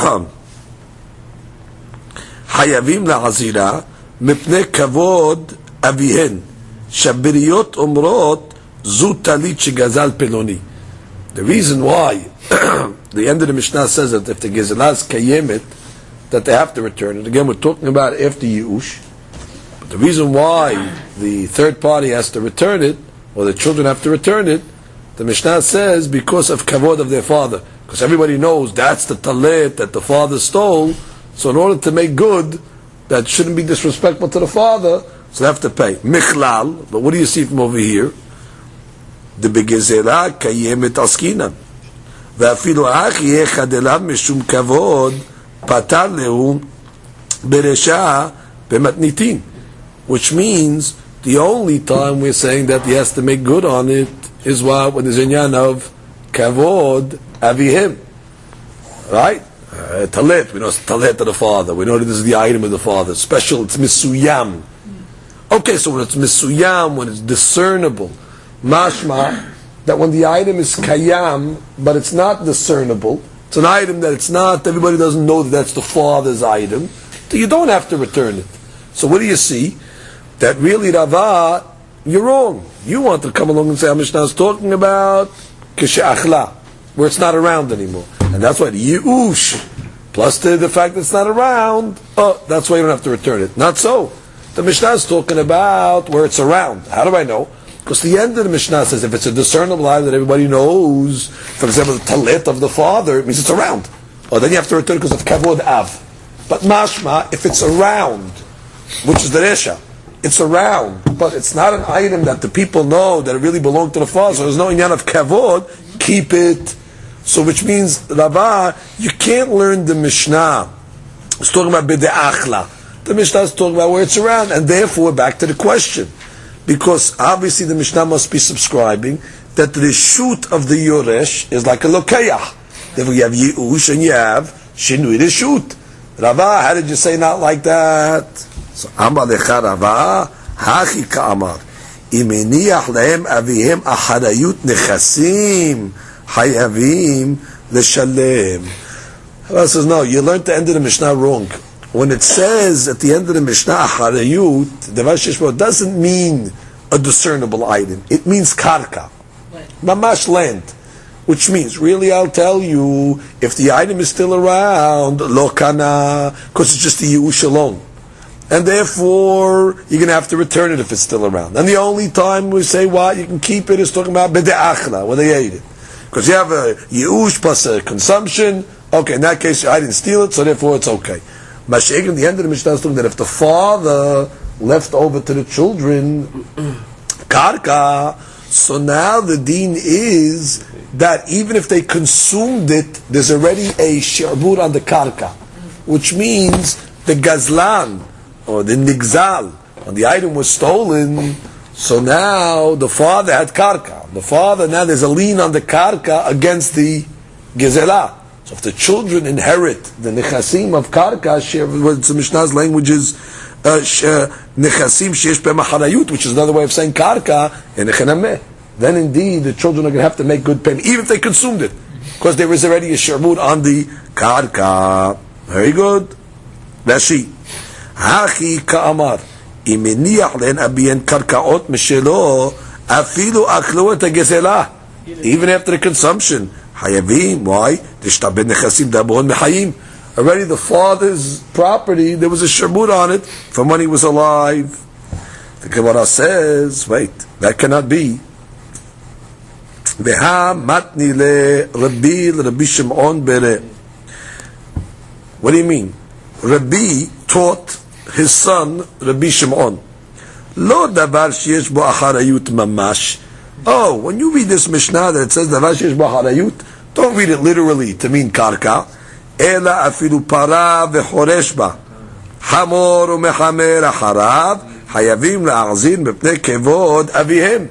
hayavim la'azira mipnei kavod avihen shabiriyot omrot zu talit shegazal peloni. The reason why the end of the Mishnah says that if the Gezelah is kayemet, that they have to return it. Again, we're talking about after Yush. But the reason why the third party has to return it, or the children have to return it, the Mishnah says because of kavod of their father. Because everybody knows that's the talet that the father stole. So in order to make good, that shouldn't be disrespectful to the father, so they have to pay. Michlal, but what do you see from over here? The begezela kayemet askinan. ואפילו אך יהיה חדליו משום כבוד פתר לו ברשע במתניתין. Which means the only time we're saying that he has to make good on it is what? When there's a inyan of kavod avihim. Right? Uh, talet, we know it's talet of the father. We know that this is the item of the father. Special, it's misuyam. Okay, so when it's misuyam, when it's discernible, mashma, that when the item is kayam, but it's not discernible, it's an item that it's not, everybody doesn't know that that's the father's item, so you don't have to return it. So what do you see? That really, Rava, you're wrong. You want to come along and say, Mishnah is talking about kishe'achla, where it's not around anymore. And that's why the yush, plus the, the fact that it's not around, oh, that's why you don't have to return it. Not so. The Mishnah is talking about where it's around. How do I know? Because the end of the Mishnah says if it's a discernible item that everybody knows, for example, the talit of the father, it means it's around. Or then you have to return because of kavod av. But mashma, if it's around, which is the resha, it's around, but it's not an item that the people know that it really belonged to the father, so there's no inyan of kavod, keep it. So which means, Rava, you can't learn the Mishnah. It's talking about b'de'achla. The Mishnah is talking about where it's around, and therefore back to the question. Because obviously the Mishnah must be subscribing that the shoot of the Yoresh is like a lokayah. Therefore you have Yush and you have Shinui the shoot. Rava, how did you say not like that? So Amar lecha Rava, hachi ka'amar. Imeniach lehem avihem acharayut nechasim hayavim l'shalem. Rava says, no, you learned the end of the Mishnah wrong. When it says at the end of the Mishnah, Acharayut, Devar Sheshbo, doesn't mean a discernible item. It means karka. Mamash land. Which means, really, I'll tell you, if the item is still around, lo kana, because it's just the Yush alone. And therefore, you're going to have to return it if it's still around. And the only time we say what you can keep it is talking about b'de'achla, when they ate it. Because you have a Yush plus a consumption. Okay, in that case, I didn't steal it, so therefore it's okay. Masha'ik, in the end of the Mishnah is talking that if the father left over to the children, karka, so now the deen is that even if they consumed it, there's already a shi'bur on the karka, which means the gazlan, or the nigzal, when the item was stolen, so now the father had karka. The father, now there's a lien on the karka against the gezelah. So if the children inherit the nechasim of karka, what the Mishnah's language is, nechasim sheyesh behem harayut, which is another way of saying karka, and nechanameh. Then indeed the children are going to have to make good payment, even if they consumed it, because there is already a sharbut on the karka. Very good. Rashi. Hachi ka'amar, imeniach len abiyen karkaot meshelo, afilu aklu et hagezelah, even after the consumption. Hayavim, why? Dishtabed nechasim dabon mehayim. Already the father's property, there was a sharbut on it from when he was alive. The Gemara says, wait, that cannot be. Veha matni le Rabbi Rabbi Shimon bere. What do you mean? Rabbi taught his son Rabbi Shimon. Lo davar sheyesh bo acharayut mamash. Oh, when you read this Mishnah that it says davar sheyesh bo acharayut, don't read it literally to mean karka. Ela afilu para vechoresh ba. Hamor umechamer acharav hayavim la'azin mepnei kevod avihem.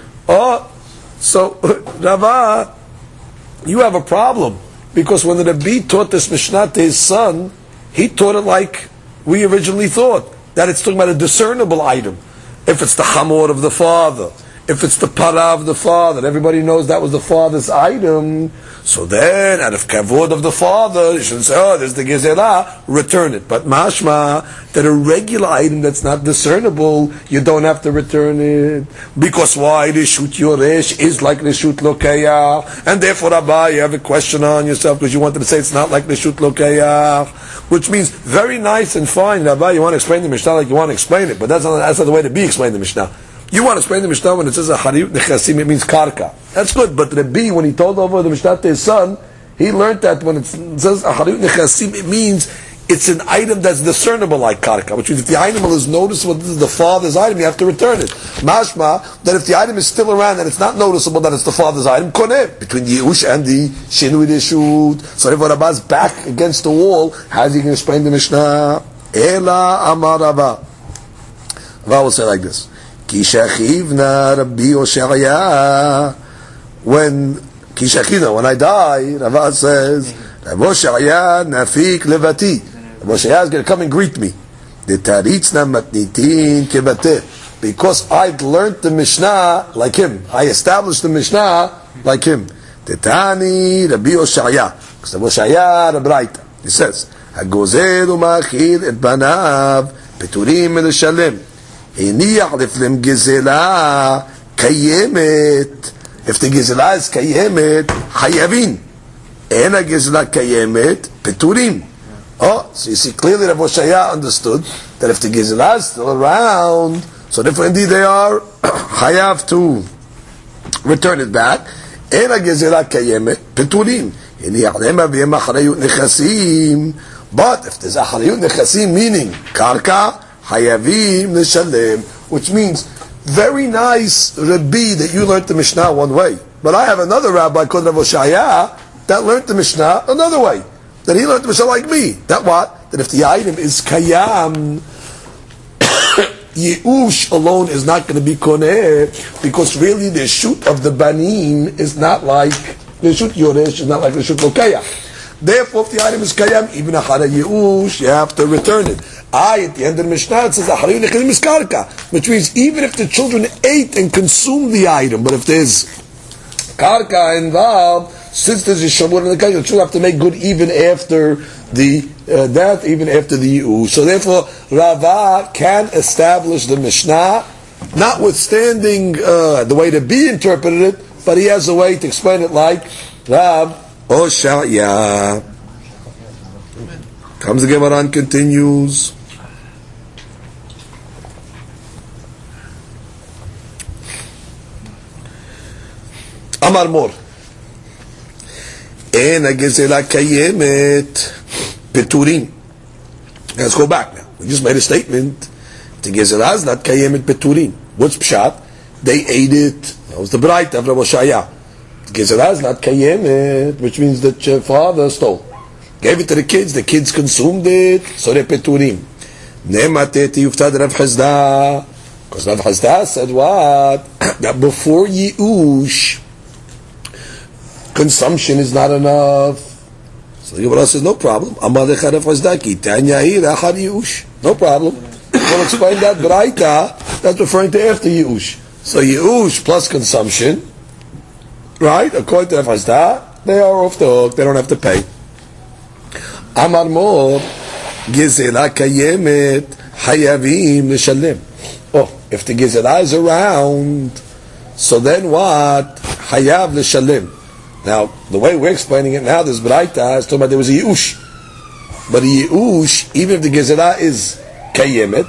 Oh, so, Rava, you have a problem. Because when the Rabbi taught this Mishnah to his son, he taught it like we originally thought. That it's talking about a discernible item. If it's the hamor of the father, if it's the para of the father, everybody knows that was the father's item. So then, out of kavod of the father, you shouldn't say, oh, there's the gezelah, return it. But mashma, that a regular item that's not discernible, you don't have to return it. Because why? Reshut yoresh is like reshut lokeyach. And therefore, Rabbi, you have a question on yourself because you wanted to say it's not like reshut lokeyach. Which means, very nice and fine, Rabbi, you want to explain the Mishnah like you want to explain it, but that's not, that's not the way to be explained the Mishnah. You want to explain the Mishnah when it says a hariyut nechasim, it means karka. That's good, but Rabbi, when he told over the Mishnah to his son, he learned that when it says a hariyut nechasim, it means it's an item that's discernible like karka, which means if the item is noticeable, this is the father's item, you have to return it. Mashma, that if the item is still around and it's not noticeable that it's the father's item, koneh, between the Yush and the Shinui Reshut. So if Rabba's back against the wall, how is he going to explain the Mishnah? Ela amar Rabba. Rabba will say like this. Kishachivna Rabbi Oshaya. When Kishachivna, when I die, Rabbi says, Rabbi Oshaya nafik levati. Rabbi Oshaya is going to come and greet me. The taritzna matnitin kebateh. Because I'd learned the Mishnah like him. I established the Mishnah like him. Tetani Rabbi Oshaya. Because Rabbi Oshaya Rabbi he says, Hagozel umachil et banav peturim el shalem. Hiniach leflem gezela kayemet. If the gezela is kayemet, hayavin. Ena gezela kayemet, peturim. Oh, so you see clearly Rav Oshaya understood that if the gezela is still around, so therefore indeed they are hayav to return it back. Ena gezela kayemet, peturim. Hiniach lema v'yema harayut nechasim. But if there's a harayut nechasim, meaning karka, hayavim neshalem, which means very nice Rabbi that you learned the Mishnah one way, but I have another rabbi called Rav Oshaya that learned the Mishnah another way, that he learned the Mishnah like me. That what? That if the item is kayam, Yeush alone is not going to be koneh, because really the shoot of the banin is not like the shoot yoresh is not like the shoot lokaya. Therefore, if the item is kayam, even achara Yeush, you have to return it. I, at the end of the Mishnah, it says, which means even if the children ate and consumed the item, but if there's karka involved, since there's a shabur in the karka, the children have to make good even after the uh, that, even after the Yu'u. So therefore, Rava can establish the Mishnah, notwithstanding uh, the way to be interpreted it, but he has a way to explain it like Rav Oshaya. Comes the Gemara and continues. Amar Mor. En הגזלה קיימת פטורים. Let's go back now. We just made a statement. The gezela is not kayemet paturin. What's pshat? They ate it. That was the bright of Rav Oshaya. The gezela is not kayemet, which means that your father stole. Gave it to the kids. The kids consumed it. So they're peturim. Nemateti yuftad Rav Chazda. Because Rav Chazda said what? That before Yi'ush, consumption is not enough. So the Gemara says, no problem. Amalecha Rav Chazda ki tanya hi rachar Yi'ush. No problem. We'll explain that Braita, that's referring to after Yi'ush. So Yi'ush plus consumption, right? According to Rav Chazda, they are off the hook. They don't have to pay. Amar Mor, Gezela kayemet hayavim l'shalem. Oh, if the Gezela is around, so then what? Hayav l'shalem. Now, the way we're explaining it now, this Braita is talking about there was a Yi'ush. But a Yi'ush, even if the Gezela is kayemet,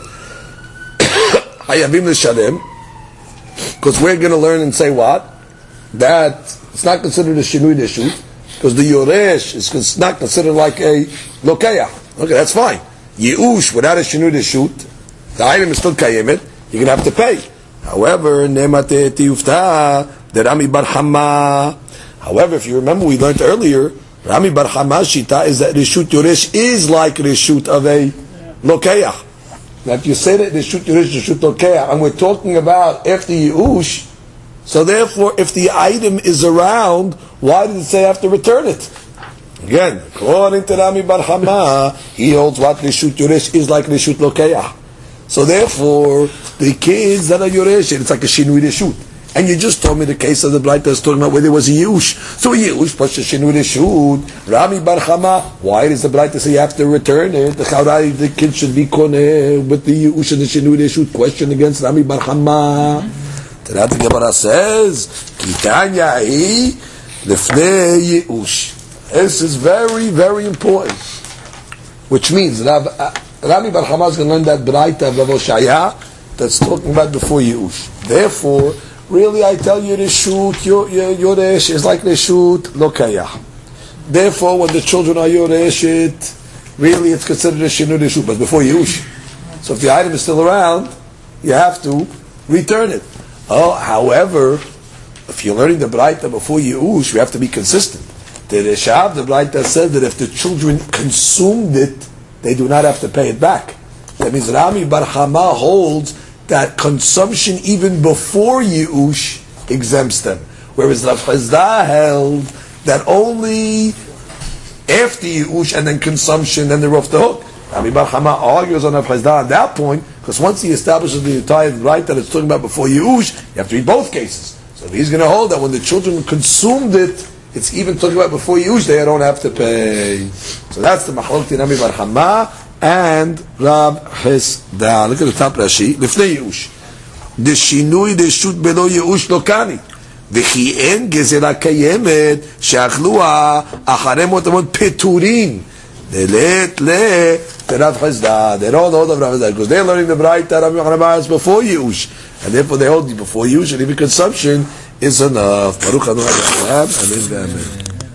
hayavim l'shalem, because we're going to learn and say what? That it's not considered a shinui deshut, because the yoresh is not considered like a lokeach. Okay, that's fine. Yi'ush without a shinui deshut, the item is still kayemet, you're going to have to pay. However, nemate tiyufta, the Rami bar Hama. However, if you remember, we learned earlier, Rami bar Hama's shita is that reshut yoresh is like reshut of a lokeach. Now, if you say that reshut yoresh reshut lokeach, and we're talking about after Yi'ush, so therefore, if the item is around, why did it say I have to return it? Again, according to Rami bar Hama, he holds what reshut yoresh is like reshut lokeach. So therefore, the kids that are yoresh, it's like a shinui reshut. And you just told me the case of the blight that's talking about where there was a Yi'ush. So a Yi'ush plus a shinui reshut. Rami bar Hama, why does the blight say you have to return it? The Chaurai, the kid should be koneh with the Yi'ush and the shinui reshut. Question against Rami bar Hama. Then the Gemara says, Kitanya hi lefnei Yi'ush. This is very, very important. Which means Rav, uh, Rami bar Hama is going to learn that Braita of Rav Oshaya that's talking about before Yi'ush. Therefore, really, I tell you, reshut yoresh is like reshut lokayah. Therefore, when the children are yoresh, really it's considered a shinui reshut, but before Yi'ush. So if the item is still around, you have to return it. Oh, however, if you're learning the Braita before Yi'ush, you have to be consistent. The Reshav, the Braita said that if the children consumed it, they do not have to pay it back. That means Rami bar Hama holds that consumption even before Yi'ush exempts them. Whereas Rav Chazda held that only after Yi'ush and then consumption, then they're off the hook. Rami bar Hama argues on Rav Chazda on that point, because once he establishes the entire right that it's talking about before Yi'ush, you have to read both cases. So if he's going to hold that when the children consumed it, it's even talking about before Yi'ush, they don't have to pay. So that's the Machlokti Rami bar Hama and Rab Chazda. Look at the top Rashi. Lifnei Yi'ush. The shinui deshut belo Yi'ush lokani. V'chi en gezela kayemet she'achlua acharei mot amot peturin. Delet le Rav Chazda. They don't hold of Rav Chazda because they're learning the Braita Rabbi Yochanan is before Yi'ush, and therefore they hold before Yi'ush, and even consumption is enough. Baruch Adonai Hashem. Amen.